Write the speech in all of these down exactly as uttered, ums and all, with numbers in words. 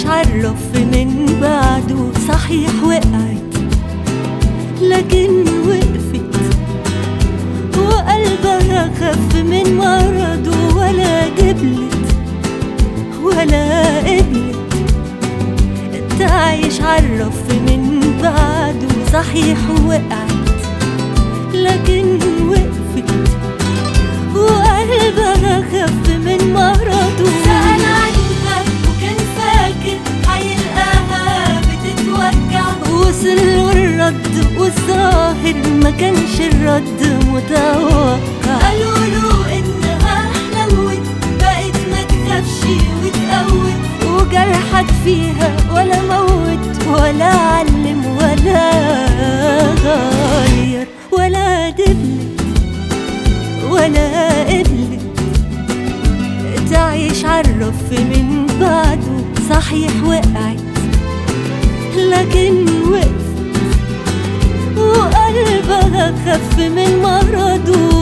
عرف من بعده. صحيح وقعت لكن وقفت، وقلبها خف من مرضه، ولا جبلت ولا قبلت تعيش عرف من بعده. صحيح وقعت لكن وقفت، وقلبها خف من مرضه. سأل عنها وكان فاكر هيلقاها بتتوجع، وصل له الرد والظاهر ما كانش الرد متوقع. قالوا له انها حلوت بقت ما تخافش وتقوت، وجرحك فيها ولا موت ولا علم ولا غير ولا دبلت ولا قبلت تعيش عرف من بعده. صحيح وقعت لكن وقفت، وقلبها خف من مرضه.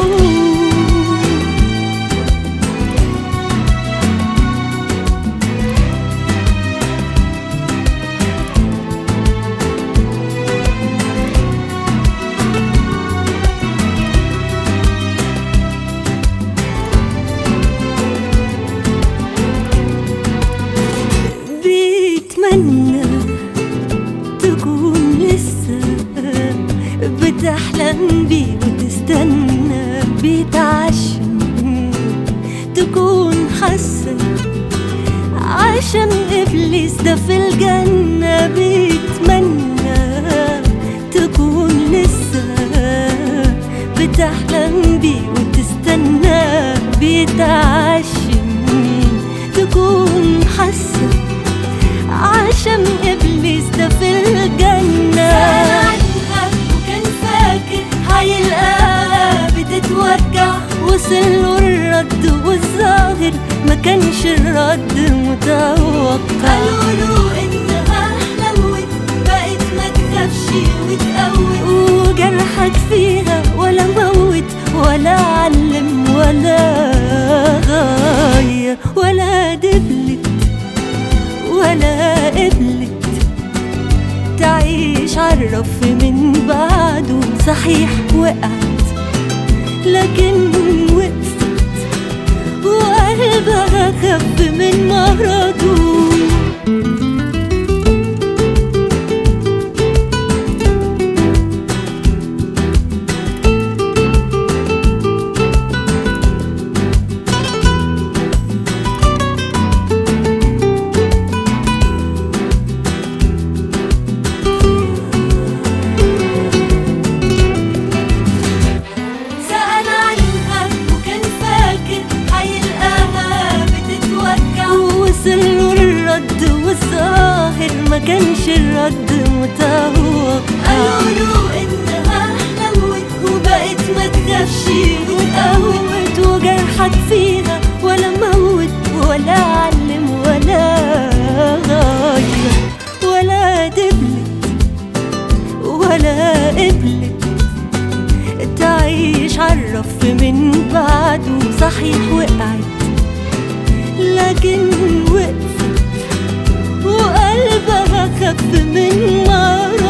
بيتمنى تكون لسه بتحلم بيه وتستنى، بيتعشم تكون حاسة عشم إبليس ده في الجنة. بيتمنى تكون لسه بتحلم بيه وتستنى، بيتعشم تكون حاسة عشم إبليس ده في الجنة. سأل عنها وكان فاكر هيلقاها بتتوجع، وصل له الرد والظاهر ما كانش الرد متوقع. قالوا له إنها حلوت بقت ما تخافش وتقوت، وجرحك فيها ولا موت ولا علم ولا غير ولا دبلت ولا قبلت تعيش عرف من بعده. صحيح وقعت لكن وقفت، وقلبها خف من مرضه. وصل له الرد والظاهر ما كانش الرد متوقع. قالوا له انها حلوت وبقت ما تخافش وتقوت، وجرحك فيها ولا موت ولا علم ولا غير ولا دبلت ولا قبلت تعيش عرف من بعده. صحيح وقعت لكن وقفت، وقلبها خف من مرضه.